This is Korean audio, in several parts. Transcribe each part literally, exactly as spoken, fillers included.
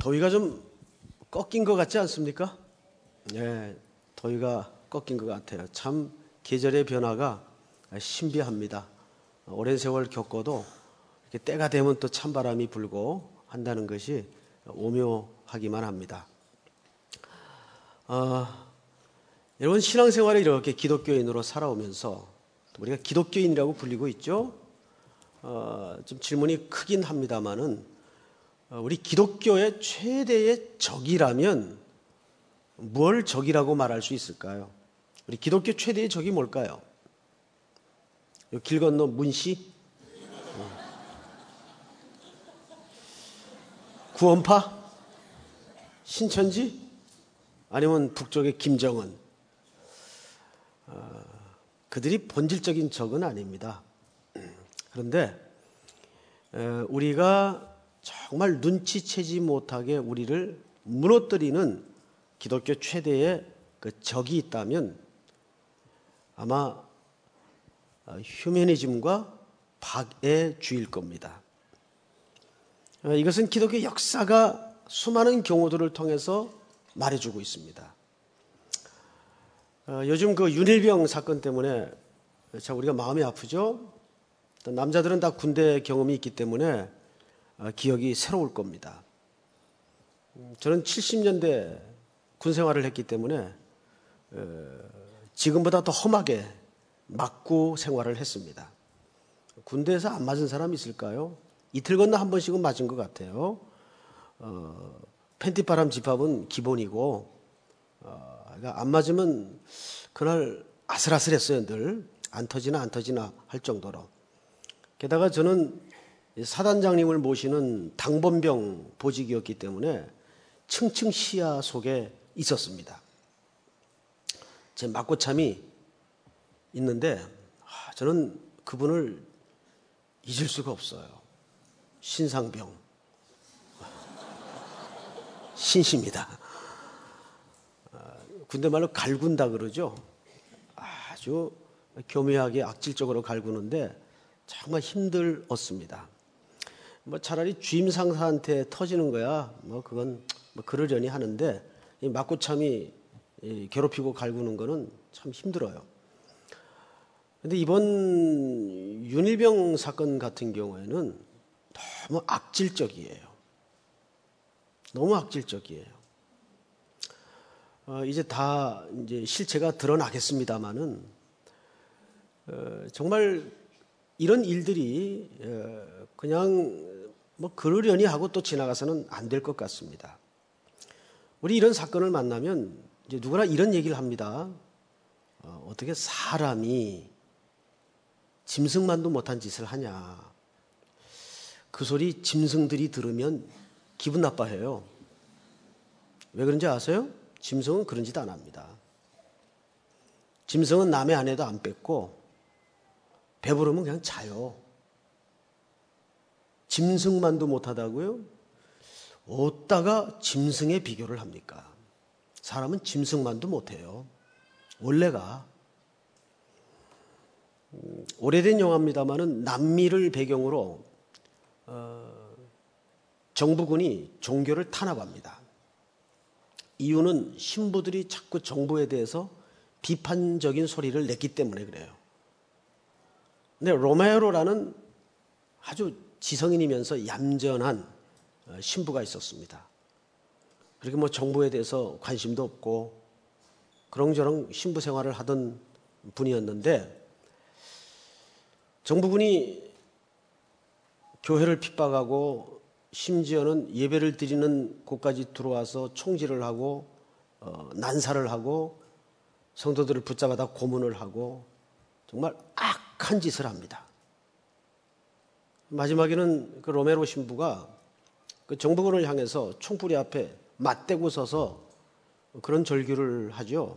더위가 좀 꺾인 것 같지 않습니까? 네, 더위가 꺾인 것 같아요. 참 계절의 변화가 신비합니다. 오랜 세월 겪어도 이렇게 때가 되면 또 찬바람이 불고 한다는 것이 오묘하기만 합니다. 어, 여러분 신앙생활을 이렇게 기독교인으로 살아오면서 우리가 기독교인이라고 불리고 있죠. 어, 좀 질문이 크긴 합니다만은 우리 기독교의 최대의 적이라면 뭘 적이라고 말할 수 있을까요? 우리 기독교 최대의 적이 뭘까요? 길 건너 문씨? 구원파? 신천지? 아니면 북쪽의 김정은? 어, 그들이 본질적인 적은 아닙니다. 그런데 우리가 정말 눈치채지 못하게 우리를 무너뜨리는 기독교 최대의 그 적이 있다면 아마 휴머니즘과 박애주의일 겁니다. 이것은 기독교 역사가 수많은 경우들을 통해서 말해주고 있습니다. 요즘 그 윤일병 사건 때문에 참 우리가 마음이 아프죠? 남자들은 다 군대 경험이 있기 때문에 기억이 새로울 겁니다. 저는 칠십 년대 군 생활을 했기 때문에 지금보다 더 험하게 맞고 생활을 했습니다. 군대에서 안 맞은 사람 있을까요? 이틀 건너 한 번씩은 맞은 것 같아요. 어, 팬티바람 집합은 기본이고 어, 그러니까 안 맞으면 그날 아슬아슬했어요. 늘 안 터지나 안 터지나 할 정도로. 게다가 저는 사단장님을 모시는 당번병 보직이었기 때문에 층층 시야 속에 있었습니다. 제 맞고참이 있는데 저는 그분을 잊을 수가 없어요. 신상병. 신십니다. 군대 말로 갈군다 그러죠. 아주 교묘하게 악질적으로 갈구는데 정말 힘들었습니다. 뭐 차라리 주임 상사한테 터지는 거야. 뭐 그건 뭐 그러려니 하는데 이 맞고참이 괴롭히고 갈구는 거는 참 힘들어요. 근데 이번 윤일병 사건 같은 경우에는 너무 악질적이에요. 너무 악질적이에요. 어, 이제 다 이제 실체가 드러나겠습니다만은 어, 정말 이런 일들이 어, 그냥 뭐 그러려니 하고 또 지나가서는 안 될 것 같습니다. 우리 이런 사건을 만나면 이제 누구나 이런 얘기를 합니다. 어, 어떻게 사람이 짐승만도 못한 짓을 하냐. 그 소리 짐승들이 들으면 기분 나빠해요. 왜 그런지 아세요? 짐승은 그런 짓 안 합니다. 짐승은 남의 아내도 안 뺏고 배부르면 그냥 자요. 짐승만도 못하다고요? 어디다가 짐승에 비교를 합니까? 사람은 짐승만도 못해요. 원래가. 음, 오래된 영화입니다마는 남미를 배경으로 어, 정부군이 종교를 탄압합니다. 이유는 신부들이 자꾸 정부에 대해서 비판적인 소리를 냈기 때문에 그래요. 근데 로메로라는 아주 지성인이면서 얌전한 신부가 있었습니다. 그렇게 뭐 정부에 대해서 관심도 없고 그렁저렁 신부 생활을 하던 분이었는데 정부군이 교회를 핍박하고 심지어는 예배를 드리는 곳까지 들어와서 총질을 하고 어, 난사를 하고 성도들을 붙잡아다 고문을 하고 정말 악한 짓을 합니다. 마지막에는 그 로메로 신부가 그 정부군을 향해서 총구리 앞에 맞대고 서서 그런 절규를 하죠.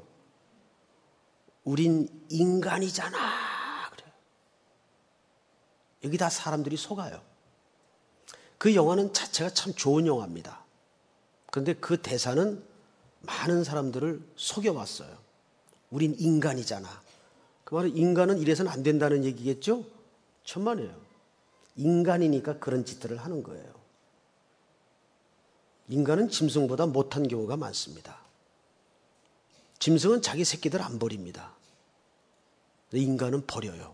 우린 인간이잖아. 그래요. 여기 다 사람들이 속아요. 그 영화는 자체가 참 좋은 영화입니다. 그런데 그 대사는 많은 사람들을 속여왔어요. 우린 인간이잖아. 그 말은 인간은 이래서는 안 된다는 얘기겠죠? 천만에요. 인간이니까 그런 짓들을 하는 거예요. 인간은 짐승보다 못한 경우가 많습니다. 짐승은 자기 새끼들 안 버립니다. 근데 인간은 버려요.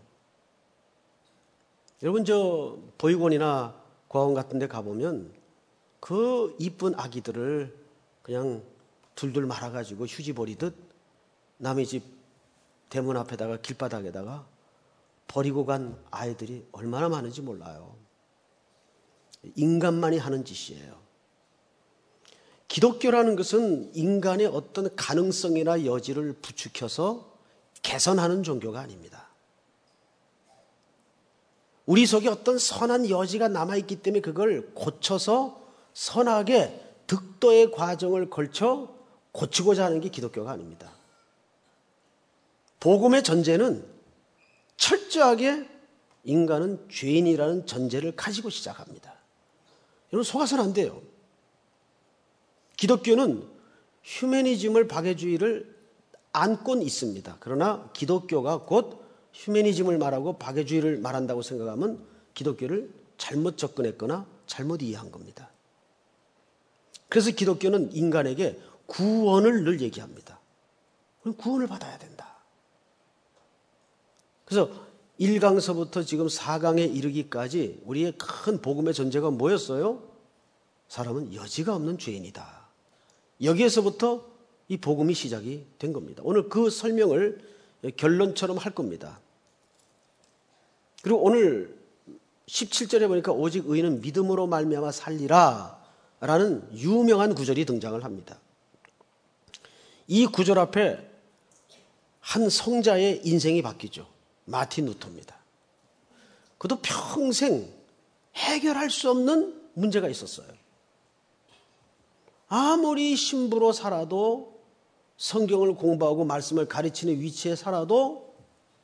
여러분 저 보육원이나 고아원 같은 데 가보면 그 이쁜 아기들을 그냥 둘둘 말아가지고 휴지 버리듯 남의 집 대문 앞에다가 길바닥에다가 버리고 간 아이들이 얼마나 많은지 몰라요. 인간만이 하는 짓이에요. 기독교라는 것은 인간의 어떤 가능성이나 여지를 부추겨서 개선하는 종교가 아닙니다. 우리 속에 어떤 선한 여지가 남아있기 때문에 그걸 고쳐서 선하게 득도의 과정을 걸쳐 고치고자 하는 게 기독교가 아닙니다. 복음의 전제는 철저하게 인간은 죄인이라는 전제를 가지고 시작합니다. 여러분 속아서는 안 돼요. 기독교는 휴머니즘을 박애주의를 안고 있습니다. 그러나 기독교가 곧 휴머니즘을 말하고 박애주의를 말한다고 생각하면 기독교를 잘못 접근했거나 잘못 이해한 겁니다. 그래서 기독교는 인간에게 구원을 늘 얘기합니다. 그럼 구원을 받아야 된다. 그래서 일 강서부터 지금 사 강에 이르기까지 우리의 큰 복음의 전제가 뭐였어요? 사람은 여지가 없는 죄인이다. 여기에서부터 이 복음이 시작이 된 겁니다. 오늘 그 설명을 결론처럼 할 겁니다. 그리고 오늘 십칠 절에 보니까 오직 의인은 믿음으로 말미암아 살리라 라는 유명한 구절이 등장을 합니다. 이 구절 앞에 한 성자의 인생이 바뀌죠. 마틴 루터입니다. 그도 평생 해결할 수 없는 문제가 있었어요. 아무리 신부로 살아도 성경을 공부하고 말씀을 가르치는 위치에 살아도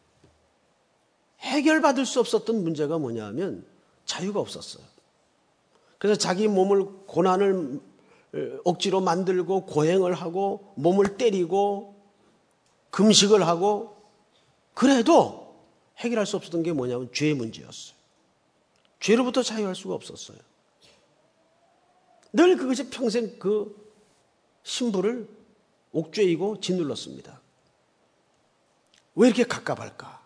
해결받을 수 없었던 문제가 뭐냐면 자유가 없었어요. 그래서 자기 몸을 고난을 억지로 만들고 고행을 하고 몸을 때리고 금식을 하고 그래도 해결할 수 없었던 게 뭐냐면 죄의 문제였어요. 죄로부터 자유할 수가 없었어요. 늘 그것이 평생 그 신부를 옥죄이고 짓눌렀습니다. 왜 이렇게 갑갑할까?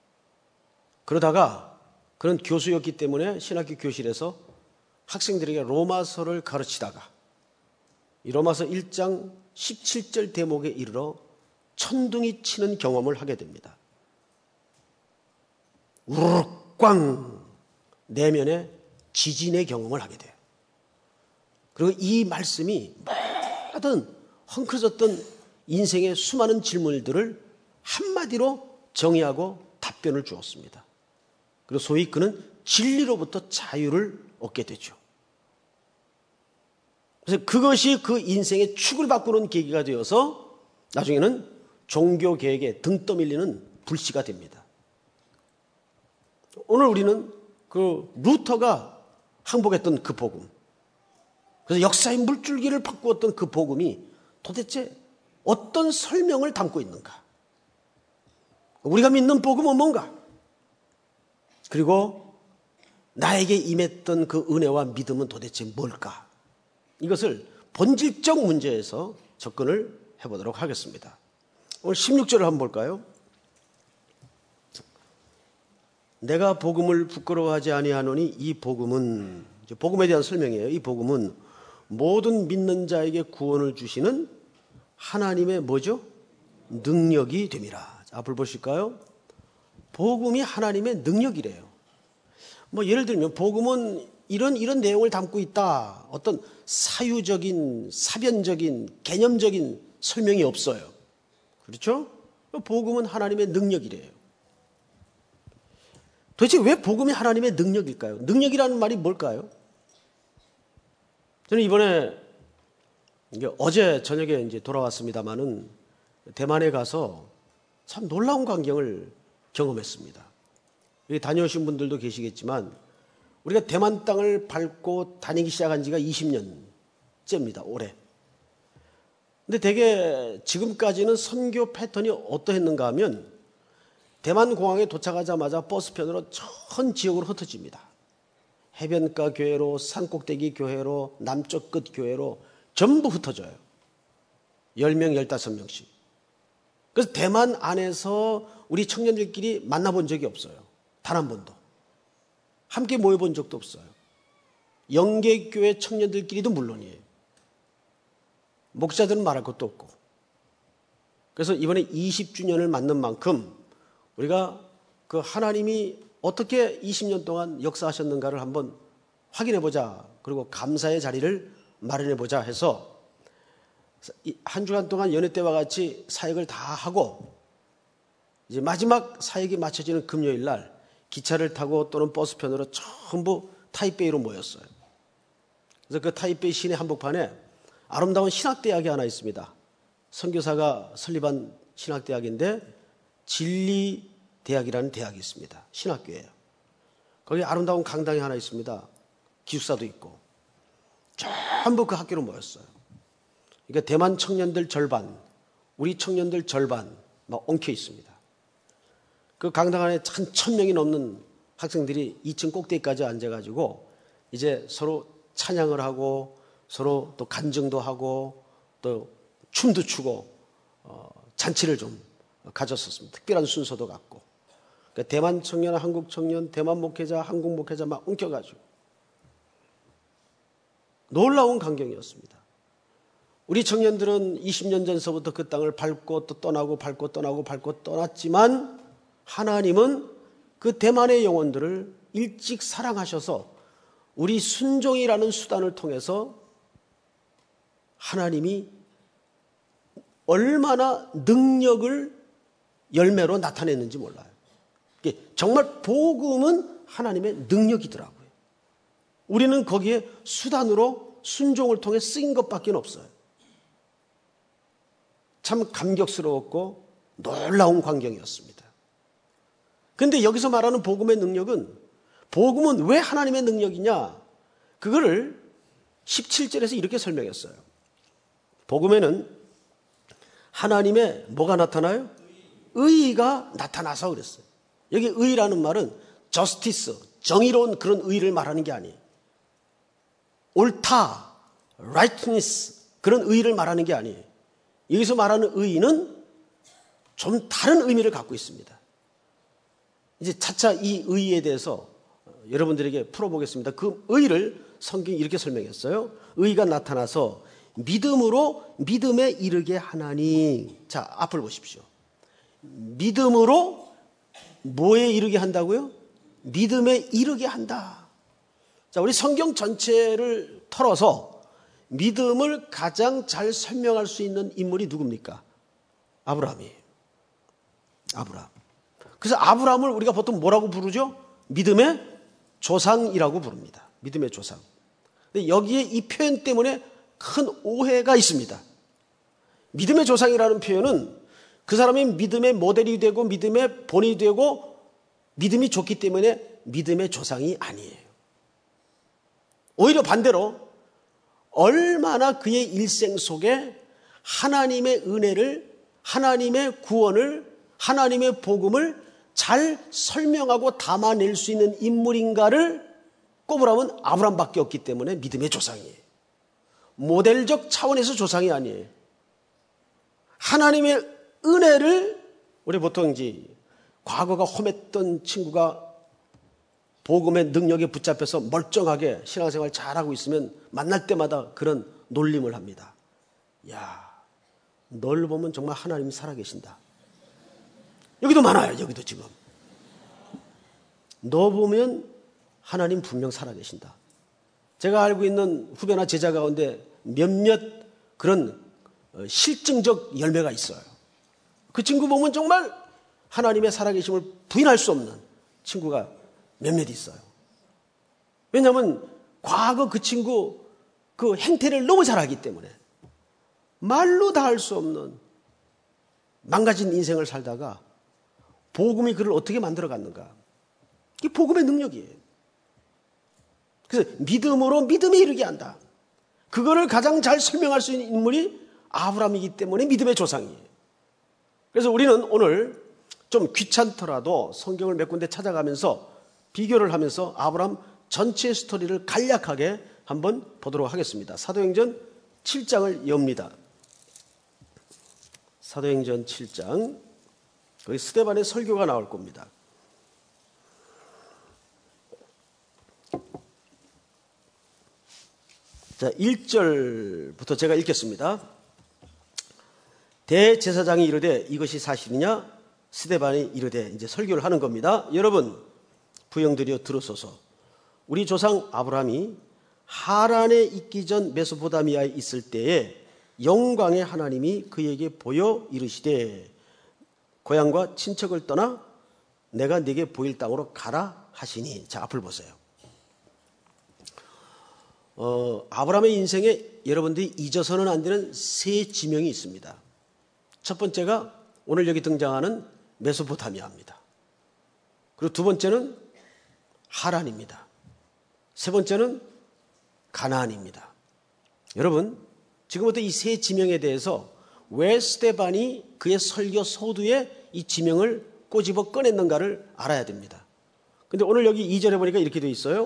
그러다가 그런 교수였기 때문에 신학교 교실에서 학생들에게 로마서를 가르치다가 이 로마서 일 장 십칠 절 대목에 이르러 천둥이 치는 경험을 하게 됩니다. 우르륵 꽝 내면에 지진의 경험을 하게 돼요. 그리고 이 말씀이 모든 헝클어졌던 인생의 수많은 질문들을 한마디로 정의하고 답변을 주었습니다. 그리고 소위 그는 진리로부터 자유를 얻게 되죠. 그래서 그것이 그 인생의 축을 바꾸는 계기가 되어서 나중에는 종교개혁에 등 떠밀리는 불씨가 됩니다. 오늘 우리는 그 루터가 항복했던 그 복음, 그래서 역사의 물줄기를 바꾸었던 그 복음이 도대체 어떤 설명을 담고 있는가? 우리가 믿는 복음은 뭔가? 그리고 나에게 임했던 그 은혜와 믿음은 도대체 뭘까? 이것을 본질적 문제에서 접근을 해보도록 하겠습니다. 오늘 십육 절을 한번 볼까요? 내가 복음을 부끄러워하지 아니하노니 이 복음은, 복음에 대한 설명이에요. 이 복음은 모든 믿는 자에게 구원을 주시는 하나님의 뭐죠? 능력이 됨이라. 앞을 보실까요? 복음이 하나님의 능력이래요. 뭐 예를 들면 복음은 이런 이런 내용을 담고 있다. 어떤 사유적인, 사변적인, 개념적인 설명이 없어요. 그렇죠? 복음은 하나님의 능력이래요. 도대체 왜 복음이 하나님의 능력일까요? 능력이라는 말이 뭘까요? 저는 이번에 이게 어제 저녁에 이제 돌아왔습니다마는 대만에 가서 참 놀라운 광경을 경험했습니다. 여기 다녀오신 분들도 계시겠지만 우리가 대만 땅을 밟고 다니기 시작한 지가 이십 년째입니다. 올해. 근데 되게 지금까지는 선교 패턴이 어떠했는가 하면 대만 공항에 도착하자마자 버스편으로 전 지역으로 흩어집니다. 해변가 교회로, 산꼭대기 교회로, 남쪽 끝 교회로 전부 흩어져요. 열 명, 열다섯 명씩. 그래서 대만 안에서 우리 청년들끼리 만나본 적이 없어요. 단 한 번도. 함께 모여본 적도 없어요. 영계교회 청년들끼리도 물론이에요. 목사들은 말할 것도 없고. 그래서 이번에 이십 주년을 맞는 만큼 우리가 그 하나님이 어떻게 이십 년 동안 역사하셨는가를 한번 확인해보자. 그리고 감사의 자리를 마련해보자 해서 한 주간 동안 연회 때와 같이 사역을 다 하고 이제 마지막 사역이 마쳐지는 금요일 날 기차를 타고 또는 버스편으로 전부 타이베이로 모였어요. 그래서 그 타이베이 시내 한복판에 아름다운 신학대학이 하나 있습니다. 선교사가 설립한 신학대학인데 진리대학이라는 대학이 있습니다. 신학교예요. 거기 아름다운 강당이 하나 있습니다. 기숙사도 있고 전부 그 학교로 모였어요. 그러니까 대만 청년들 절반, 우리 청년들 절반 막 엉켜 있습니다. 그 강당 안에 한 천 명이 넘는 학생들이 이 층 꼭대기까지 앉아가지고 이제 서로 찬양을 하고 서로 또 간증도 하고 또 춤도 추고 어, 잔치를 좀 가졌었습니다. 특별한 순서도 갖고. 그러니까 대만 청년, 한국 청년, 대만 목회자, 한국 목회자 막 엉켜가지고 놀라운 광경이었습니다. 우리 청년들은 이십 년 전서부터 그 땅을 밟고 또 떠나고 밟고 떠나고 밟고 떠났지만 하나님은 그 대만의 영혼들을 일찍 사랑하셔서 우리 순종이라는 수단을 통해서 하나님이 얼마나 능력을 열매로 나타냈는지 몰라요. 정말 복음은 하나님의 능력이더라고요. 우리는 거기에 수단으로 순종을 통해 쓰인 것밖에 없어요. 참 감격스러웠고 놀라운 광경이었습니다. 그런데 여기서 말하는 복음의 능력은 복음은 왜 하나님의 능력이냐? 그거를 십칠 절에서 이렇게 설명했어요. 복음에는 하나님의 뭐가 나타나요? 의의가 나타나서 그랬어요. 여기 의의라는 말은 justice, 정의로운 그런 의의를 말하는 게 아니에요. 옳다, rightness 그런 의의를 말하는 게 아니에요. 여기서 말하는 의의는 좀 다른 의미를 갖고 있습니다. 이제 차차 이 의의에 대해서 여러분들에게 풀어보겠습니다. 그 의의를 성경이 이렇게 설명했어요. 의의가 나타나서 믿음으로 믿음에 이르게 하나니. 자, 앞을 보십시오. 믿음으로 뭐에 이르게 한다고요? 믿음에 이르게 한다. 자, 우리 성경 전체를 털어서 믿음을 가장 잘 설명할 수 있는 인물이 누굽니까? 아브라함이에요. 아브라함. 그래서 아브라함을 우리가 보통 뭐라고 부르죠? 믿음의 조상이라고 부릅니다. 믿음의 조상. 근데 여기에 이 표현 때문에 큰 오해가 있습니다. 믿음의 조상이라는 표현은 그 사람이 믿음의 모델이 되고 믿음의 본이 되고 믿음이 좋기 때문에 믿음의 조상이 아니에요. 오히려 반대로 얼마나 그의 일생 속에 하나님의 은혜를, 하나님의 구원을, 하나님의 복음을 잘 설명하고 담아낼 수 있는 인물인가를 꼽으라면 아브라함밖에 없기 때문에 믿음의 조상이에요. 모델적 차원에서 조상이 아니에요. 하나님의 은혜를, 우리 보통 이제 과거가 험했던 친구가 복음의 능력에 붙잡혀서 멀쩡하게 신앙생활 잘하고 있으면 만날 때마다 그런 놀림을 합니다. 야, 널 보면 정말 하나님이 살아계신다. 여기도 많아요. 여기도 지금. 너 보면 하나님 분명 살아계신다. 제가 알고 있는 후배나 제자 가운데 몇몇 그런 실증적 열매가 있어요. 그 친구 보면 정말 하나님의 살아계심을 부인할 수 없는 친구가 몇몇 있어요. 왜냐하면 과거 그 친구 그 행태를 너무 잘하기 때문에 말로 다 할 수 없는 망가진 인생을 살다가 복음이 그를 어떻게 만들어갔는가. 이게 복음의 능력이에요. 그래서 믿음으로 믿음에 이르게 한다. 그거를 가장 잘 설명할 수 있는 인물이 아브라함이기 때문에 믿음의 조상이에요. 그래서 우리는 오늘 좀 귀찮더라도 성경을 몇 군데 찾아가면서 비교를 하면서 아브라함 전체 스토리를 간략하게 한번 보도록 하겠습니다. 사도행전 칠 장을 엽니다. 사도행전 칠 장, 거기 스데반의 설교가 나올 겁니다. 자, 일 절부터 제가 읽겠습니다. 대제사장이 이르되 이것이 사실이냐? 스데반이 이르되, 이제 설교를 하는 겁니다. 여러분, 부형들이여 들으소서. 우리 조상 아브라함이 하란에 있기 전 메소포타미아에 있을 때에 영광의 하나님이 그에게 보여 이르시되 고향과 친척을 떠나 내가 네게 보일 땅으로 가라 하시니. 자, 앞을 보세요. 어, 아브라함의 인생에 여러분들이 잊어서는 안 되는 세 지명이 있습니다. 첫 번째가 오늘 여기 등장하는 메소포타미아입니다. 그리고 두 번째는 하란입니다. 세 번째는 가나안입니다. 여러분, 지금부터 이 세 지명에 대해서 왜 스데반이 그의 설교 서두에 이 지명을 꼬집어 꺼냈는가를 알아야 됩니다. 근데 오늘 여기 이 절에 보니까 이렇게 되어 있어요.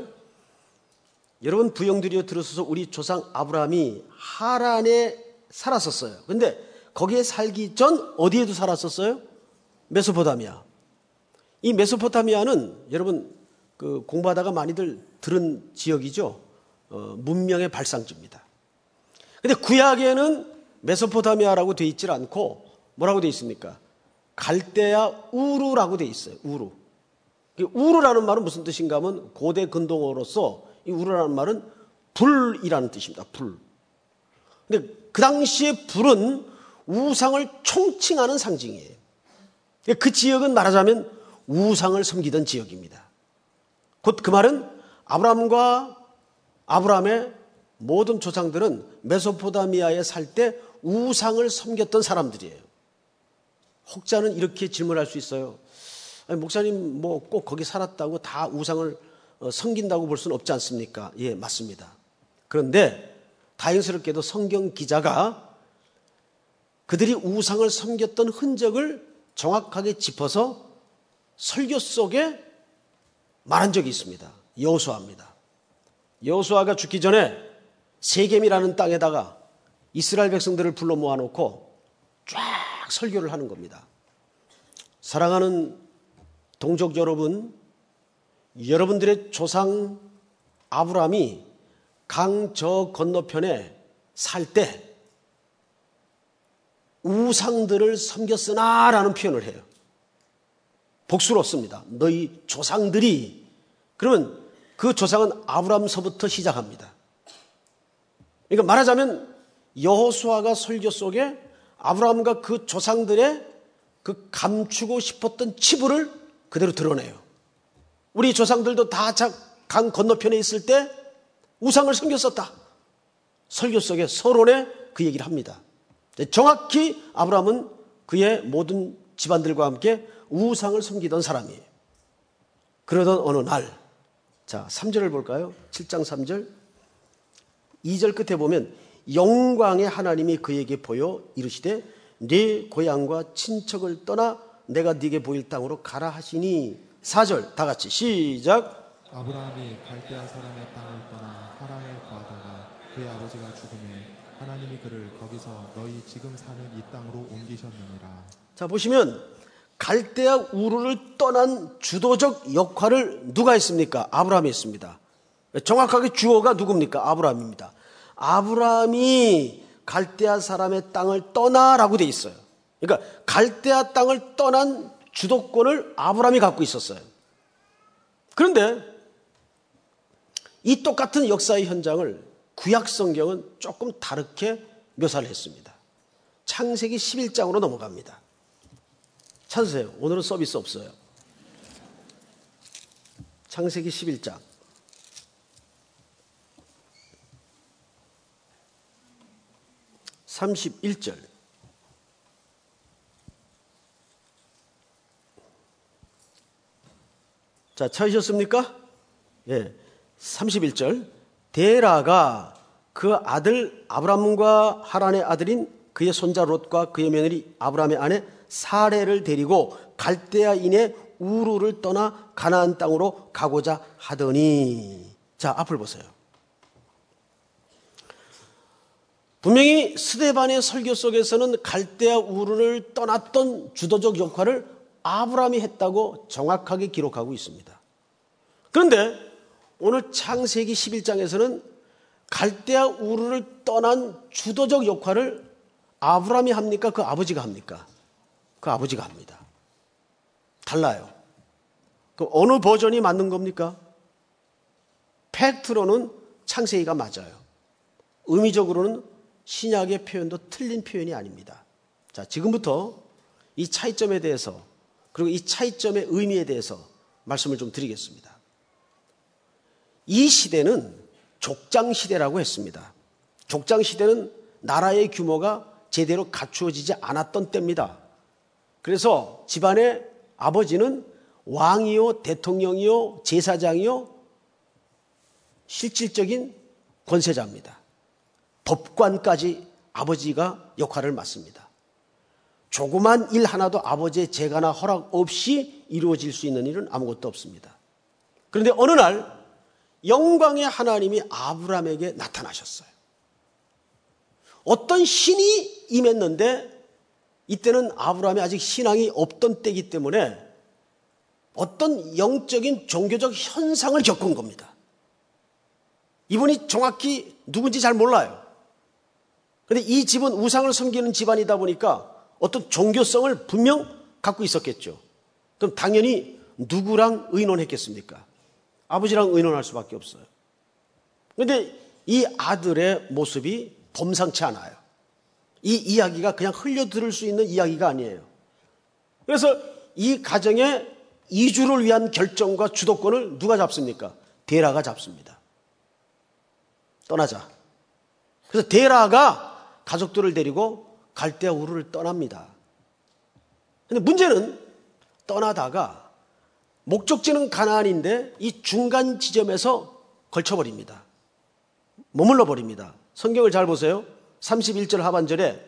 여러분, 부형들이여 들으소서. 우리 조상 아브라함이 하란에 살았었어요. 근데 거기에 살기 전 어디에도 살았었어요? 메소포타미아. 이 메소포타미아는 여러분 그 공부하다가 많이들 들은 지역이죠. 어, 문명의 발상지입니다. 근데 구약에는 메소포타미아라고 되어 있질 않고 뭐라고 되어 있습니까? 갈대아 우루라고 되어 있어요. 우루. 우루라는 말은 무슨 뜻인가 하면 고대 근동어로서 이 우루라는 말은 불이라는 뜻입니다. 불. 근데 그 당시에 불은 우상을 총칭하는 상징이에요. 그 지역은 말하자면 우상을 섬기던 지역입니다. 곧 그 말은 아브라함과 아브라함의 모든 조상들은 메소포타미아에 살 때 우상을 섬겼던 사람들이에요. 혹자는 이렇게 질문할 수 있어요. 아니, 목사님 뭐 꼭 거기 살았다고 다 우상을 섬긴다고 볼 수는 없지 않습니까? 예, 맞습니다. 그런데 다행스럽게도 성경 기자가 그들이 우상을 섬겼던 흔적을 정확하게 짚어서 설교 속에 말한 적이 있습니다. 여호수아입니다. 여호수아가 죽기 전에 세겜이라는 땅에다가 이스라엘 백성들을 불러 모아놓고 쫙 설교를 하는 겁니다. 사랑하는 동족 여러분, 여러분들의 조상 아브라함이 강 저 건너편에 살 때 우상들을 섬겼으나라는 표현을 해요. 복수로 씁니다. 너희 조상들이. 그러면 그 조상은 아브라함서부터 시작합니다. 그러니까 말하자면 여호수아가 설교 속에 아브라함과 그 조상들의 그 감추고 싶었던 치부를 그대로 드러내요. 우리 조상들도 다 강 건너편에 있을 때 우상을 섬겼었다. 설교 속에 서론에 그 얘기를 합니다. 정확히 아브라함은 그의 모든 집안들과 함께 우상을 섬기던 사람이에요. 그러던 어느 날, 자, 삼 절을 볼까요? 칠 장 삼 절. 이 절 끝에 보면 영광의 하나님이 그에게 보여 이르시되 네 고향과 친척을 떠나 내가 네게 보일 땅으로 가라 하시니. 사 절 다 같이 시작. 아브라함이 갈대아 사람의 땅을 떠나 하란에 거하다가 그의 아버지가 죽음에 하나님이 그를 거기서 너희 지금 사는 이 땅으로 옮기셨느니라. 자, 보시면 갈대아 우르를 떠난 주도적 역할을 누가 했습니까? 아브라함이 했습니다. 정확하게 주어가 누굽니까? 아브라함입니다. 아브라함이 갈대아 사람의 땅을 떠나라고 돼 있어요. 그러니까 갈대아 땅을 떠난 주도권을 아브라함이 갖고 있었어요. 그런데 이 똑같은 역사의 현장을 구약 성경은 조금 다르게 묘사를 했습니다. 창세기 십일 장으로 넘어갑니다. 찾으세요. 오늘은 서비스 없어요. 창세기 십일 장. 삼십일 절. 자, 찾으셨습니까? 예. 삼십일 절. 데라가 그 아들 아브람과 하란의 아들인 그의 손자 롯과 그의 며느리 아브람의 아내 사레를 데리고 갈대아인의 우르를 떠나 가나안 땅으로 가고자 하더니. 자, 앞을 보세요. 분명히 스데반의 설교 속에서는 갈대아 우르를 떠났던 주도적 역할을 아브라함이 했다고 정확하게 기록하고 있습니다. 그런데 오늘 창세기 십일 장에서는 갈대아 우르를 떠난 주도적 역할을 아브라함이 합니까? 그 아버지가 합니까? 그 아버지가 합니다. 달라요. 그 어느 버전이 맞는 겁니까? 팩트로는 창세기가 맞아요. 의미적으로는 신약의 표현도 틀린 표현이 아닙니다. 자, 지금부터 이 차이점에 대해서 그리고 이 차이점의 의미에 대해서 말씀을 좀 드리겠습니다. 이 시대는 족장시대라고 했습니다. 족장시대는 나라의 규모가 제대로 갖추어지지 않았던 때입니다. 그래서 집안의 아버지는 왕이요, 대통령이요, 제사장이요, 실질적인 권세자입니다. 법관까지 아버지가 역할을 맡습니다. 조그만 일 하나도 아버지의 재가나 허락 없이 이루어질 수 있는 일은 아무것도 없습니다. 그런데 어느 날 영광의 하나님이 아브라함에게 나타나셨어요. 어떤 신이 임했는데 이때는 아브라함이 아직 신앙이 없던 때이기 때문에 어떤 영적인 종교적 현상을 겪은 겁니다. 이분이 정확히 누군지 잘 몰라요. 그런데 이 집은 우상을 섬기는 집안이다 보니까 어떤 종교성을 분명 갖고 있었겠죠. 그럼 당연히 누구랑 의논했겠습니까? 아버지랑 의논할 수밖에 없어요. 그런데 이 아들의 모습이 범상치 않아요. 이 이야기가 그냥 흘려들을 수 있는 이야기가 아니에요. 그래서 이 가정의 이주를 위한 결정과 주도권을 누가 잡습니까? 데라가 잡습니다. 떠나자. 그래서 데라가 가족들을 데리고 갈대아 우르를 떠납니다. 그런데 문제는 떠나다가 목적지는 가나안인데 이 중간 지점에서 걸쳐버립니다. 머물러 버립니다. 성경을 잘 보세요. 삼십일 절 하반절에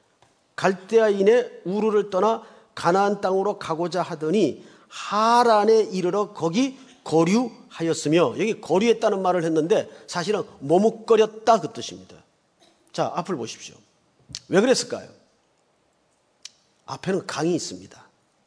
갈대아인의 우르를 떠나 가나안 땅으로 가고자 하더니 하란에 이르러 거기 거류하였으며, 여기 거류했다는 말을 했는데 사실은 머뭇거렸다 그 뜻입니다. 자, 앞을 보십시오. 왜 그랬을까요? 앞에는 강이 있습니다.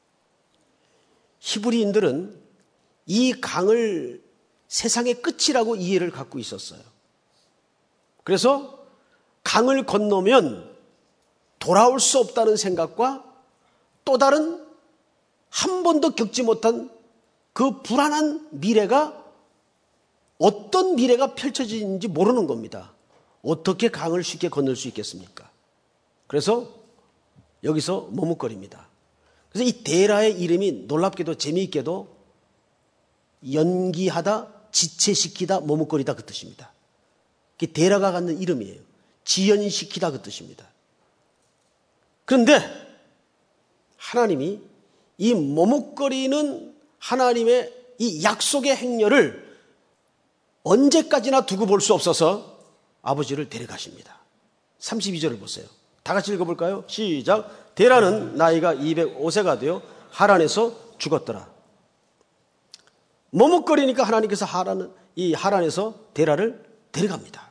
히브리인들은 이 강을 세상의 끝이라고 이해를 갖고 있었어요. 그래서 강을 건너면 돌아올 수 없다는 생각과 또 다른 한 번도 겪지 못한 그 불안한 미래가 어떤 미래가 펼쳐지는지 모르는 겁니다. 어떻게 강을 쉽게 건널 수 있겠습니까? 그래서 여기서 머뭇거립니다. 그래서 이 데라의 이름이 놀랍게도 재미있게도 연기하다, 지체시키다, 머뭇거리다 그 뜻입니다. 그게 데라가 갖는 이름이에요. 지연시키다 그 뜻입니다. 그런데 하나님이 이 머뭇거리는 하나님의 이 약속의 행렬을 언제까지나 두고 볼 수 없어서 아버지를 데려가십니다. 삼십이 절을 보세요. 다 같이 읽어볼까요? 시작. 데라는 나이가 이백오 세가 되어 하란에서 죽었더라. 머뭇거리니까 하나님께서 하란, 이 하란에서 데라를 데려갑니다.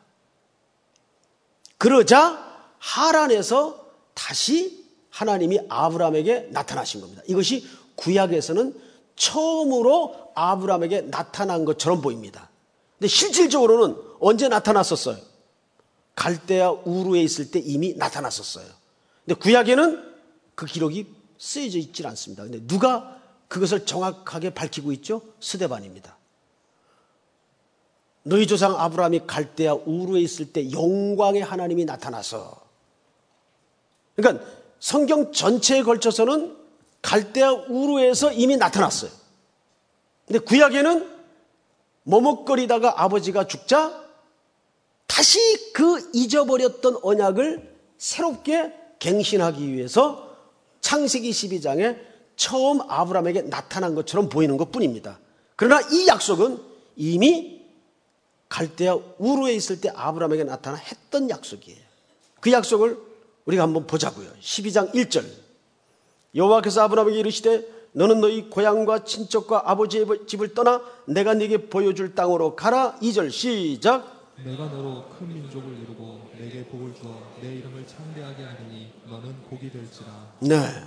그러자 하란에서 다시 하나님이 아브라함에게 나타나신 겁니다. 이것이 구약에서는 처음으로 아브라함에게 나타난 것처럼 보입니다. 근데 실질적으로는 언제 나타났었어요? 갈대아 우르에 있을 때 이미 나타났었어요. 근데 구약에는 그 기록이 쓰여져 있질 않습니다. 근데 누가 그것을 정확하게 밝히고 있죠? 스데반입니다. 너희 조상 아브라함이 갈대아 우르에 있을 때 영광의 하나님이 나타나서, 그러니까 성경 전체에 걸쳐서는 갈대아 우르에서 이미 나타났어요. 근데 구약에는 머뭇거리다가 아버지가 죽자 다시 그 잊어버렸던 언약을 새롭게 갱신하기 위해서 창세기 십이 장에 처음 아브라함에게 나타난 것처럼 보이는 것뿐입니다. 그러나 이 약속은 이미 갈대아 우르에 있을 때 아브라함에게 나타나 했던 약속이에요. 그 약속을 우리가 한번 보자고요. 십이 장 일 절. 여호와께서 아브라함에게 이르시되 너는 너희 고향과 친척과 아버지의 집을 떠나 내가 네게 보여줄 땅으로 가라. 이 절 시작. 내가 너로 큰 민족을 이루고 내게 복을 주어 내 이름을 창대하게 하리니 너는 복이 될지라. 네.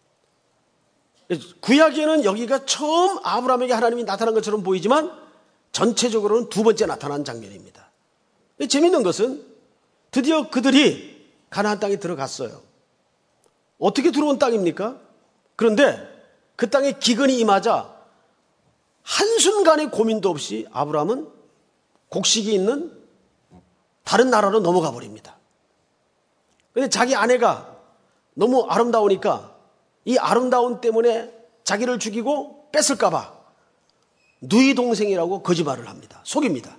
구약에는 여기가 처음 아브라함에게 하나님이 나타난 것처럼 보이지만 전체적으로는 두 번째 나타난 장면입니다. 재미있는 것은 드디어 그들이 가나안 땅에 들어갔어요. 어떻게 들어온 땅입니까? 그런데 그 땅에 기근이 임하자 한순간의 고민도 없이 아브라함은 곡식이 있는 다른 나라로 넘어가 버립니다. 그런데 자기 아내가 너무 아름다우니까 이 아름다움 때문에 자기를 죽이고 뺏을까 봐 누이 동생이라고 거짓말을 합니다. 속입니다.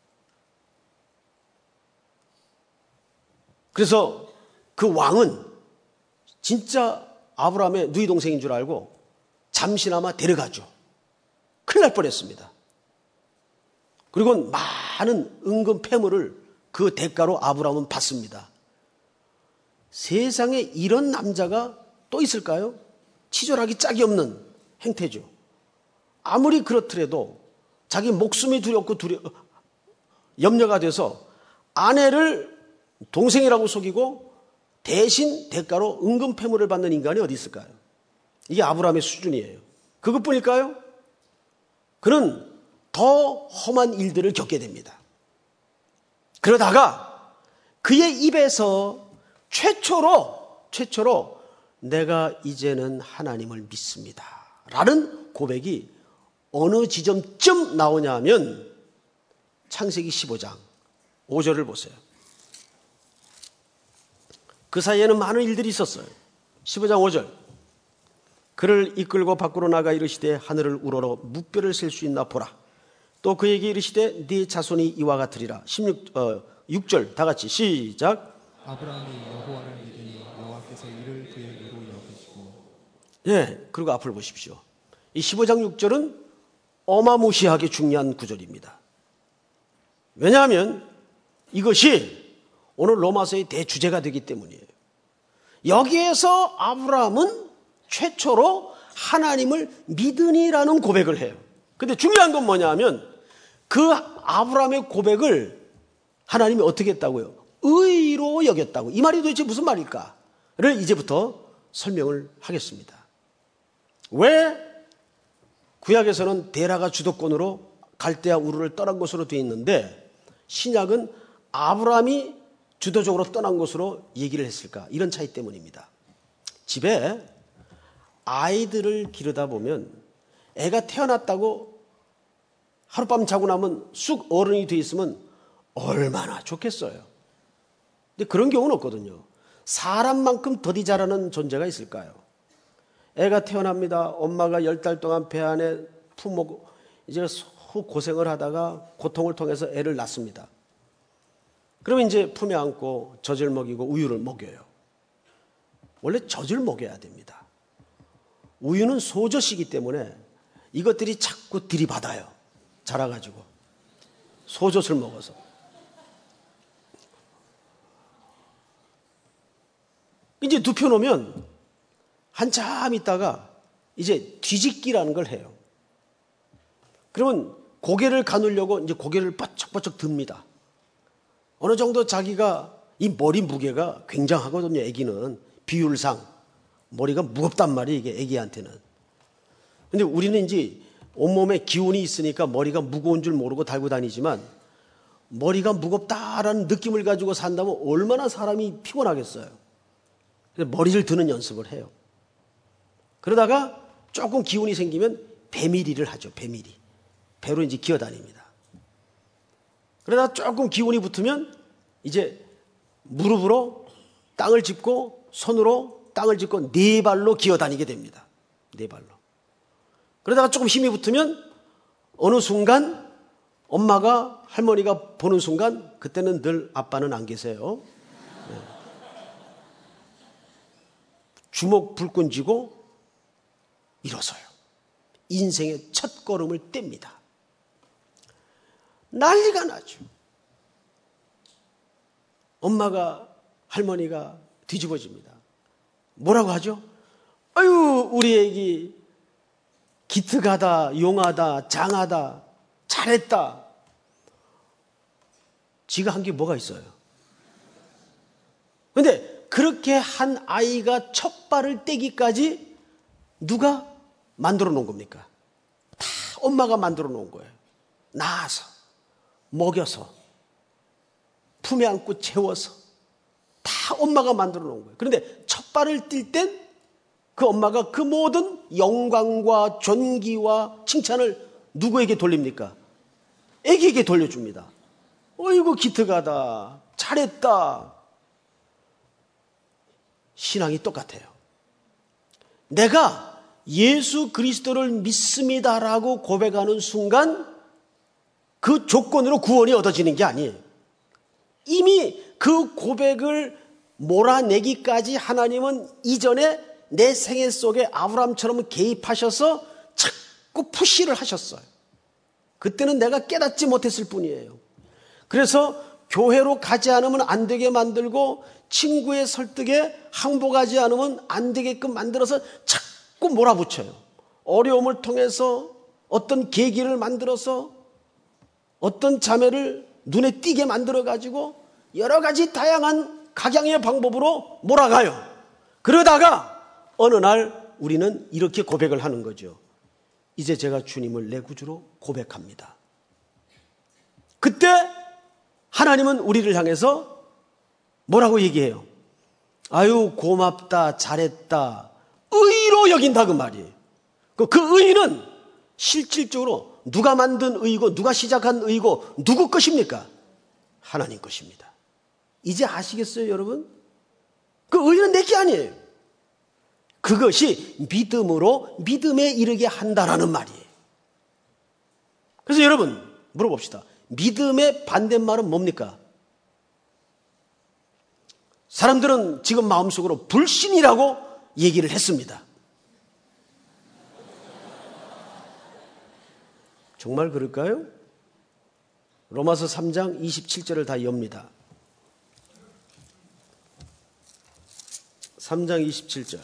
그래서 그 왕은 진짜 아브라함의 누이 동생인 줄 알고 잠시나마 데려가죠. 큰일 날 뻔했습니다. 그리고 많은 은금 폐물을 그 대가로 아브라함은 받습니다. 세상에 이런 남자가 또 있을까요? 치졸하기 짝이 없는 행태죠. 아무리 그렇더라도 자기 목숨이 두렵고 두려, 염려가 돼서 아내를 동생이라고 속이고 대신 대가로 은금 폐물을 받는 인간이 어디 있을까요? 이게 아브라함의 수준이에요. 그것뿐일까요? 그는 더 험한 일들을 겪게 됩니다. 그러다가 그의 입에서 최초로 최초로 내가 이제는 하나님을 믿습니다 라는 고백이 어느 지점쯤 나오냐 하면 창세기 십오 장 오 절을 보세요. 그 사이에는 많은 일들이 있었어요. 십오 장 오 절. 그를 이끌고 밖으로 나가 이르시되 하늘을 우러러 묵별을 셀 수 있나 보라. 또 그에게 이르시되 네 자손이 이와 같으리라. 십육, 어, 육 절 다 같이 시작. 아브라함이 여호와를 믿으니 여호와께서 이를 그의 의로 여기시고. 예, 그리고 앞을 보십시오. 이 십오 장 육 절은 어마무시하게 중요한 구절입니다. 왜냐하면 이것이 오늘 로마서의 대주제가 되기 때문이에요. 여기에서 아브라함은 최초로 하나님을 믿으니라는 고백을 해요. 근데 중요한 건 뭐냐 하면 그 아브라함의 고백을 하나님이 어떻게 했다고요? 의로 여겼다고. 이 말이 도대체 무슨 말일까를 이제부터 설명을 하겠습니다. 왜 구약에서는 데라가 주도권으로 갈대아 우르를 떠난 것으로 되어 있는데 신약은 아브라함이 주도적으로 떠난 것으로 얘기를 했을까? 이런 차이 때문입니다. 집에 아이들을 기르다 보면 애가 태어났다고 하룻밤 자고 나면 쑥 어른이 돼 있으면 얼마나 좋겠어요. 근데 그런 경우는 없거든요. 사람만큼 더디 자라는 존재가 있을까요? 애가 태어납니다. 엄마가 열 달 동안 배 안에 품고 이제 고생을 하다가 고통을 통해서 애를 낳습니다. 그러면 이제 품에 안고 젖을 먹이고 우유를 먹여요. 원래 젖을 먹여야 됩니다. 우유는 소젖이기 때문에 이것들이 자꾸 들이받아요. 자라가지고 소젖을 먹어서. 이제 눕혀놓으면 한참 있다가 이제 뒤집기라는 걸 해요. 그러면 고개를 가누려고 이제 고개를 뻗쩍뻗쩍 듭니다. 어느 정도 자기가 이 머리 무게가 굉장하거든요. 애기는 비율상 머리가 무겁단 말이에요. 이게 애기한테는. 근데 우리는 이제 온몸에 기운이 있으니까 머리가 무거운 줄 모르고 달고 다니지만 머리가 무겁다라는 느낌을 가지고 산다면 얼마나 사람이 피곤하겠어요. 그래서 머리를 드는 연습을 해요. 그러다가 조금 기운이 생기면 배밀이를 하죠. 배밀이. 배로 이제 기어다닙니다. 그러다 조금 기운이 붙으면 이제 무릎으로 땅을 짚고 손으로 땅을 짚고 네 발로 기어다니게 됩니다. 네 발로. 그러다가 조금 힘이 붙으면 어느 순간 엄마가 할머니가 보는 순간 그때는 늘 아빠는 안 계세요. 네. 주먹 불끈 쥐고 일어서요. 인생의 첫 걸음을 뗍니다. 난리가 나죠. 엄마가 할머니가 뒤집어집니다. 뭐라고 하죠? 아유 우리 애기 기특하다, 용하다, 장하다, 잘했다. 지가 한 게 뭐가 있어요? 그런데 그렇게 한 아이가 첫 발을 떼기까지 누가 만들어 놓은 겁니까? 다 엄마가 만들어 놓은 거예요. 낳아서, 먹여서, 품에 안고 채워서 다 엄마가 만들어 놓은 거예요. 그런데 첫 발을 뛸 땐 그 엄마가 그 모든 영광과 존귀와 칭찬을 누구에게 돌립니까? 애기에게 돌려줍니다. 어이구 기특하다, 잘했다. 신앙이 똑같아요. 내가 예수 그리스도를 믿습니다라고 고백하는 순간 그 조건으로 구원이 얻어지는 게 아니에요. 이미 그 고백을 몰아내기까지 하나님은 이전에 내 생애 속에 아브라함처럼 개입하셔서 자꾸 푸시를 하셨어요. 그때는 내가 깨닫지 못했을 뿐이에요. 그래서 교회로 가지 않으면 안 되게 만들고 친구의 설득에 항복하지 않으면 안 되게끔 만들어서 자꾸 몰아붙여요. 어려움을 통해서 어떤 계기를 만들어서 어떤 자매를 눈에 띄게 만들어가지고 여러 가지 다양한 각양의 방법으로 몰아가요. 그러다가 어느 날 우리는 이렇게 고백을 하는 거죠. 이제 제가 주님을 내 구주로 고백합니다. 그때 하나님은 우리를 향해서 뭐라고 얘기해요? 아유 고맙다, 잘했다, 의로 여긴다 그 말이에요. 그 의는 실질적으로 누가 만든 의고 누가 시작한 의고 누구 것입니까? 하나님 것입니다. 이제 아시겠어요 여러분? 그 의는 내 게 아니에요. 그것이 믿음으로 믿음에 이르게 한다라는 말이에요. 그래서 여러분 물어봅시다. 믿음의 반대말은 뭡니까? 사람들은 지금 마음속으로 불신이라고 얘기를 했습니다. 정말 그럴까요? 로마서 삼 장 이십칠 절을 다 엽니다. 삼 장 이십칠 절.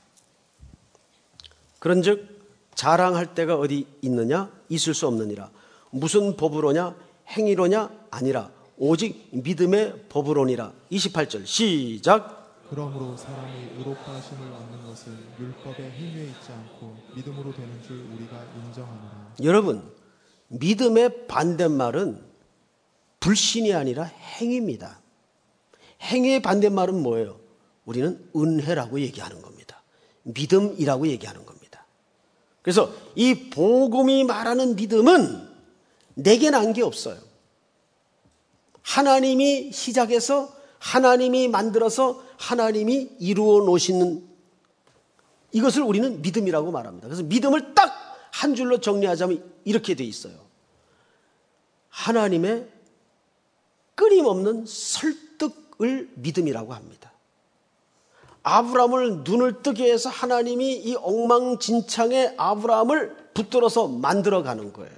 그런즉 자랑할 데가 어디 있느냐? 있을 수 없느니라. 무슨 법으로냐? 행위로냐? 아니라 오직 믿음의 법으로니라. 이십팔 절 시작. 그러므로 사람이 의롭다 하심을 얻는 것은 율법의 행위에 있지 않고 믿음으로 되는 줄 우리가 인정하노라. 여러분, 믿음의 반대말은 불신이 아니라 행위입니다. 행위의 반대말은 뭐예요? 우리는 은혜라고 얘기하는 겁니다. 믿음이라고 얘기하는 겁니다. 그래서 이 복음이 말하는 믿음은 내게 난 게 없어요. 하나님이 시작해서 하나님이 만들어서 하나님이 이루어 놓으시는 이것을 우리는 믿음이라고 말합니다. 그래서 믿음을 딱 한 줄로 정리하자면 이렇게 돼 있어요. 하나님의 끊임없는 설득을 믿음이라고 합니다. 아브라함을 눈을 뜨게 해서 하나님이 이 엉망진창의 아브라함을 붙들어서 만들어가는 거예요.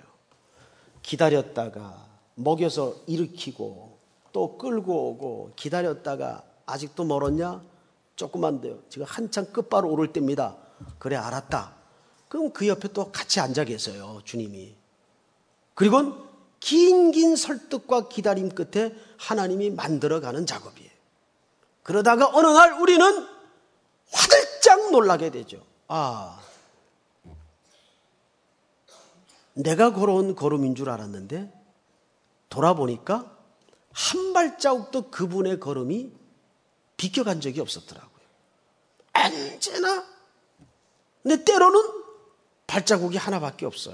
기다렸다가 먹여서 일으키고 또 끌고 오고 기다렸다가 아직도 멀었냐? 조금만 돼요. 지금 한참 끝바로 오를 때입니다. 그래 알았다. 그럼 그 옆에 또 같이 앉아 계세요. 주님이. 그리고 긴 긴 설득과 기다림 끝에 하나님이 만들어가는 작업이에요. 그러다가 어느 날 우리는 화들짝 놀라게 되죠. 아, 내가 걸어온 걸음인 줄 알았는데 돌아보니까 한 발자국도 그분의 걸음이 비껴간 적이 없었더라고요. 언제나. 근데 때로는 발자국이 하나밖에 없어요.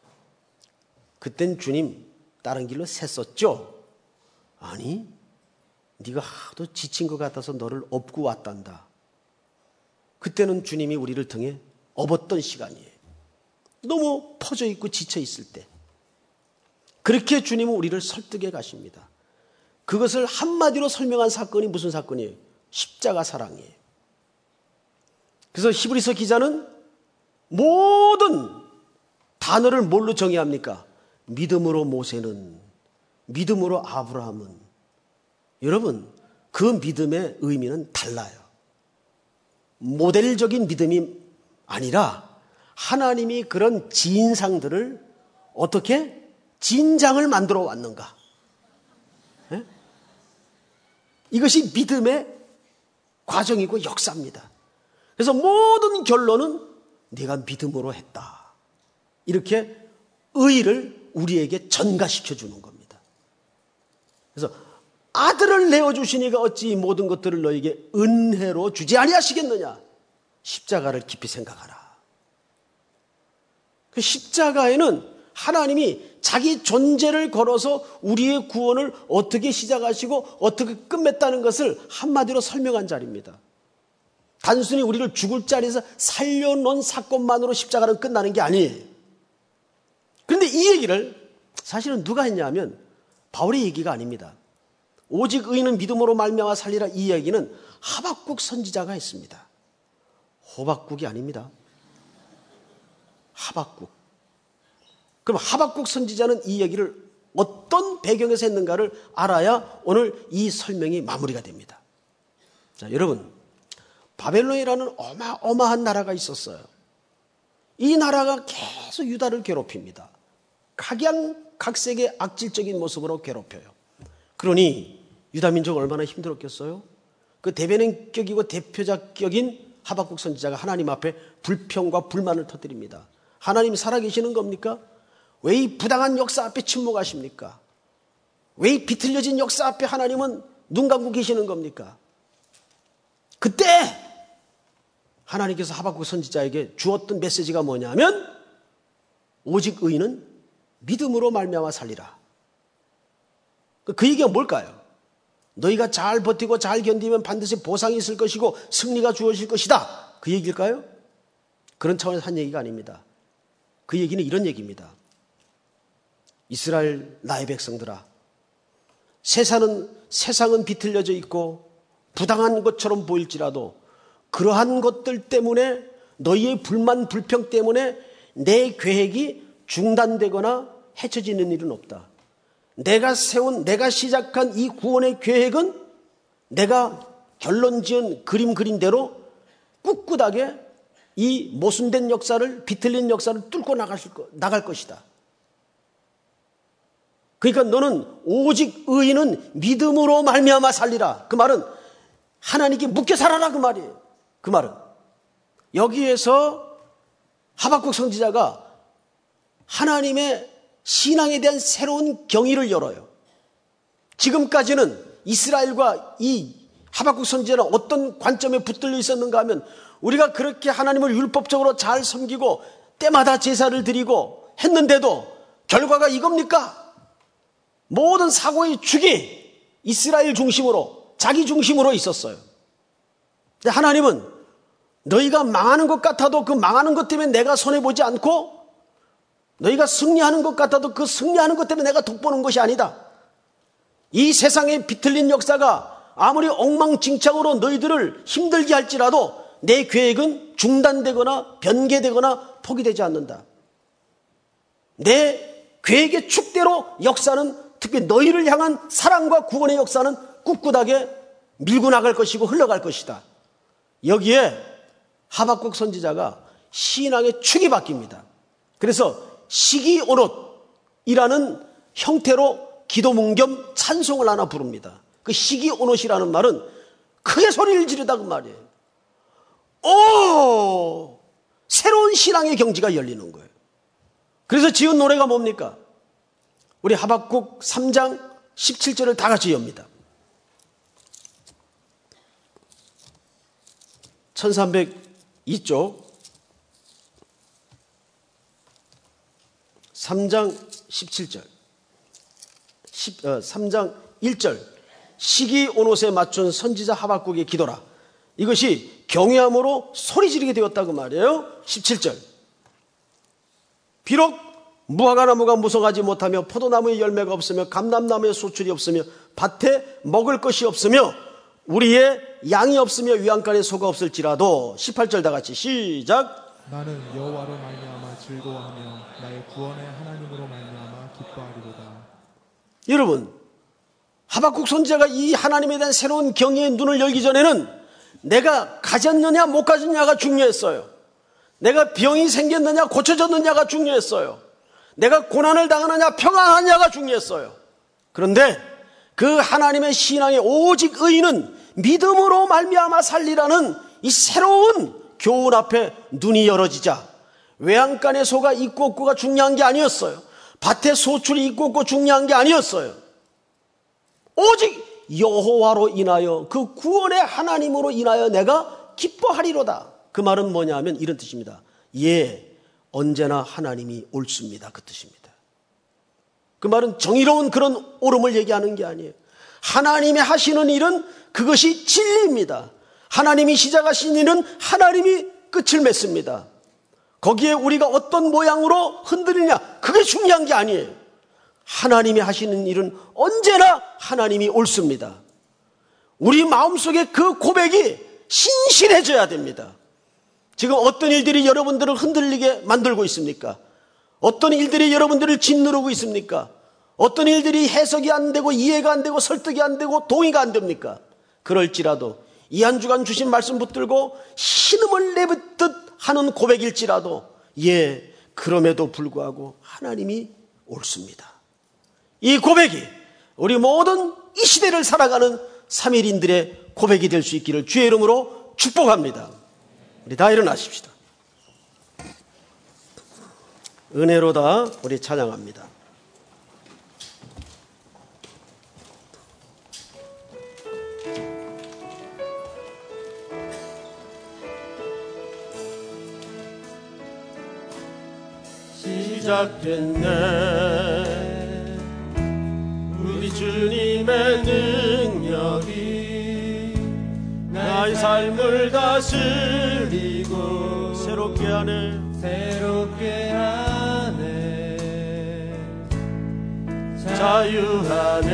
그땐 주님 다른 길로 샜었죠? 아니, 네가 하도 지친 것 같아서 너를 업고 왔단다. 그때는 주님이 우리를 통해 업었던 시간이에요. 너무 퍼져 있고 지쳐 있을 때. 그렇게 주님은 우리를 설득해 가십니다. 그것을 한마디로 설명한 사건이 무슨 사건이에요? 십자가 사랑이에요. 그래서 히브리서 기자는 모든 단어를 뭘로 정의합니까? 믿음으로 모세는, 믿음으로 아브라함은. 여러분, 그 믿음의 의미는 달라요. 모델적인 믿음이 아니라 하나님이 그런 진상들을 어떻게 진장을 만들어 왔는가? 예? 이것이 믿음의 과정이고 역사입니다. 그래서 모든 결론은 네가 믿음으로 했다. 이렇게 의를 우리에게 전가시켜 주는 겁니다. 그래서 아들을 내어주시니가 어찌 모든 것들을 너에게 은혜로 주지 아니하시겠느냐. 십자가를 깊이 생각하라. 그 십자가에는 하나님이 자기 존재를 걸어서 우리의 구원을 어떻게 시작하시고 어떻게 끝맺다는 것을 한마디로 설명한 자리입니다. 단순히 우리를 죽을 자리에서 살려놓은 사건만으로 십자가는 끝나는 게 아니에요. 그런데 이 얘기를 사실은 누가 했냐면 바울의 얘기가 아닙니다. 오직 의인은 믿음으로 말미암아 살리라, 이 얘기는 하박국 선지자가 했습니다. 호박국이 아닙니다. 하박국. 그럼 하박국 선지자는 이 얘기를 어떤 배경에서 했는가를 알아야 오늘 이 설명이 마무리가 됩니다. 자, 여러분, 바벨론이라는 어마어마한 나라가 있었어요. 이 나라가 계속 유다를 괴롭힙니다. 각양각색의 악질적인 모습으로 괴롭혀요. 그러니 유다 민족은 얼마나 힘들었겠어요? 그 대변인격이고 대표자격인 하박국 선지자가 하나님 앞에 불평과 불만을 터뜨립니다. 하나님 살아계시는 겁니까? 왜 이 부당한 역사 앞에 침묵하십니까? 왜 이 비틀려진 역사 앞에 하나님은 눈 감고 계시는 겁니까? 그때 하나님께서 하박국 선지자에게 주었던 메시지가 뭐냐면 오직 의인은 믿음으로 말미암아 살리라. 그 얘기가 뭘까요? 너희가 잘 버티고 잘 견디면 반드시 보상이 있을 것이고 승리가 주어질 것이다. 그 얘기일까요? 그런 차원에서 한 얘기가 아닙니다. 그 얘기는 이런 얘기입니다. 이스라엘 나의 백성들아, 세상은, 세상은 비틀려져 있고 부당한 것처럼 보일지라도 그러한 것들 때문에 너희의 불만 불평 때문에 내 계획이 중단되거나 해쳐지는 일은 없다. 내가 세운, 내가 시작한 이 구원의 계획은 내가 결론 지은 그림 그린 대로 꿋꿋하게 이 모순된 역사를, 비틀린 역사를 뚫고 나갈, 나갈 것이다. 그러니까 너는 오직 의인은 믿음으로 말미암아 살리라. 그 말은 하나님께 묶여 살아라, 그 말이에요. 그 말은 여기에서 하박국 선지자가 하나님의 신앙에 대한 새로운 경위를 열어요. 지금까지는 이스라엘과 이 하박국 선지자는 어떤 관점에 붙들려 있었는가 하면 우리가 그렇게 하나님을 율법적으로 잘 섬기고 때마다 제사를 드리고 했는데도 결과가 이겁니까? 모든 사고의 축이 이스라엘 중심으로, 자기 중심으로 있었어요. 근데 하나님은 너희가 망하는 것 같아도 그 망하는 것 때문에 내가 손해보지 않고 너희가 승리하는 것 같아도 그 승리하는 것 때문에 내가 돋보는 것이 아니다. 이 세상에 비틀린 역사가 아무리 엉망진창으로 너희들을 힘들게 할지라도 내 계획은 중단되거나 변개되거나 포기되지 않는다. 내 계획의 축대로 역사는, 특히 너희를 향한 사랑과 구원의 역사는 꿋꿋하게 밀고 나갈 것이고 흘러갈 것이다. 여기에 하박국 선지자가 신앙의 축이 바뀝니다. 그래서 시기오롯이라는 형태로 기도문겸 찬송을 하나 부릅니다. 그 시기오롯이라는 말은 크게 소리를 지르다 그 말이에요. 오! 새로운 신앙의 경지가 열리는 거예요. 그래서 지은 노래가 뭡니까? 우리 하박국 삼 장 십칠 절을 다 같이 엽니다. 천삼백이 쪽 삼 장 십칠 절 십, 어, 삼 장 일 절 시기오롯에 맞춘 선지자 하박국의 기도라. 이것이 경외함으로 소리 지르게 되었다 그 말이에요. 십칠 절 비록 무화과나무가 무성하지 못하며 포도나무에 열매가 없으며 감람나무에 소출이 없으며 밭에 먹을 것이 없으며 우리의 양이 없으며 위안간에 소가 없을지라도 십팔 절 다 같이 시작. 나는 여호와로 말미암아 즐거워하며 나의 구원의 하나님으로 말미암아 기뻐하리로다. 여러분, 하박국 선지자가 이 하나님에 대한 새로운 경외의 눈을 열기 전에는 내가 가졌느냐 못 가졌느냐가 중요했어요. 내가 병이 생겼느냐 고쳐졌느냐가 중요했어요. 내가 고난을 당하느냐 평안하느냐가 중요했어요. 그런데 그 하나님의 신앙의 오직 의인은 믿음으로 말미암아 살리라는 이 새로운 교훈 앞에 눈이 열어지자 외양간의 소가 있고 없고가 중요한 게 아니었어요. 밭에 소출이 있고 없고 중요한 게 아니었어요. 오직 여호와로 인하여 그 구원의 하나님으로 인하여 내가 기뻐하리로다. 그 말은 뭐냐면 이런 뜻입니다. 예, 언제나 하나님이 옳습니다. 그 뜻입니다. 그 말은 정의로운 그런 옳음을 얘기하는 게 아니에요. 하나님이 하시는 일은 그것이 진리입니다. 하나님이 시작하신 일은 하나님이 끝을 맺습니다. 거기에 우리가 어떤 모양으로 흔들리냐 그게 중요한 게 아니에요. 하나님이 하시는 일은 언제나 하나님이 옳습니다. 우리 마음속에 그 고백이 신실해져야 됩니다. 지금 어떤 일들이 여러분들을 흔들리게 만들고 있습니까? 어떤 일들이 여러분들을 짓누르고 있습니까? 어떤 일들이 해석이 안 되고 이해가 안 되고 설득이 안 되고 동의가 안 됩니까? 그럴지라도 이 한 주간 주신 말씀 붙들고 신음을 내뱉듯 하는 고백일지라도 예, 그럼에도 불구하고 하나님이 옳습니다. 이 고백이 우리 모든 이 시대를 살아가는 삼일인들의 고백이 될 수 있기를 주의 이름으로 축복합니다. 우리 다 일어나십시다. 은혜로다 우리 찬양합니다. 시작됐네 우리 주님의 능력이 나의 삶을 다스리고 새롭게 하네 새롭게 하네 자유하네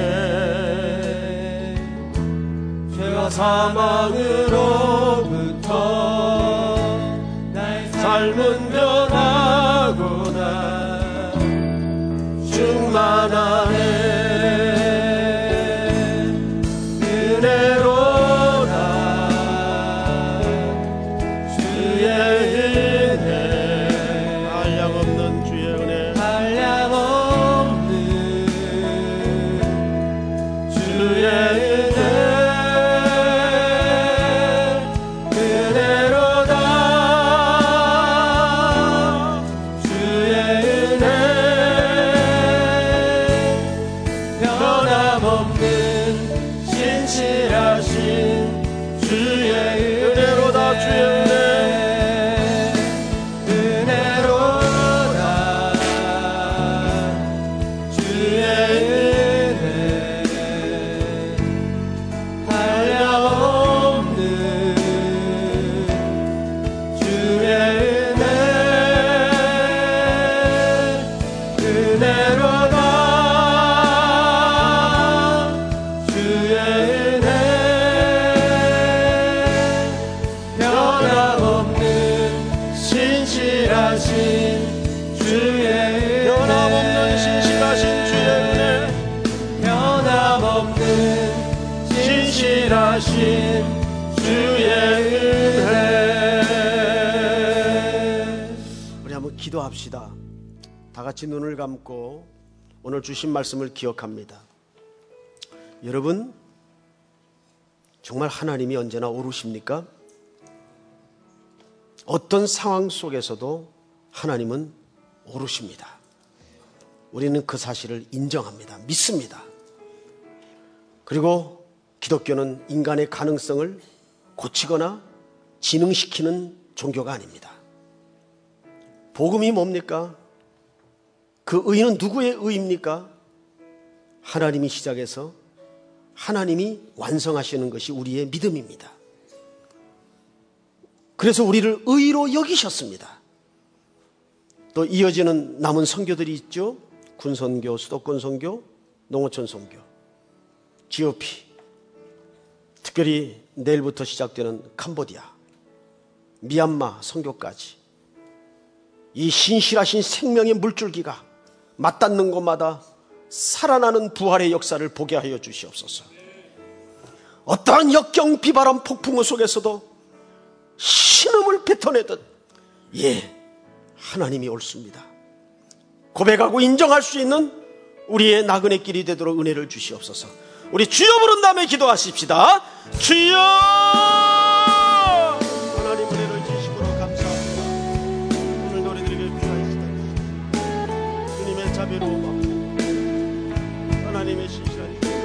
죄와 사망으로부터 나의 삶은 변하구나 충만하네 기도합시다. 다 같이 눈을 감고 오늘 주신 말씀을 기억합니다. 여러분, 정말 하나님이 언제나 옳으십니까? 어떤 상황 속에서도 하나님은 옳으십니다. 우리는 그 사실을 인정합니다. 믿습니다. 그리고 기독교는 인간의 가능성을 고치거나 진흥시키는 종교가 아닙니다. 복음이 뭡니까? 그 의는 누구의 의입니까? 하나님이 시작해서 하나님이 완성하시는 것이 우리의 믿음입니다. 그래서 우리를 의로 여기셨습니다. 또 이어지는 남은 선교들이 있죠. 군선교, 수도권 선교, 농어촌 선교, 지오피, 특별히 내일부터 시작되는 캄보디아, 미얀마 선교까지 이 신실하신 생명의 물줄기가 맞닿는 곳마다 살아나는 부활의 역사를 보게 하여 주시옵소서. 어떠한 역경, 비바람, 폭풍우 속에서도 신음을 뱉어내듯 예, 하나님이 옳습니다. 고백하고 인정할 수 있는 우리의 나그네 길이 되도록 은혜를 주시옵소서. 우리 주여 부른 다음에 기도하십시다. 주여! 하나님 은혜를 주심으로 감사합니다. 오늘 너희들에게 귀한 시간, 주님의 자비로움, 하나님의 신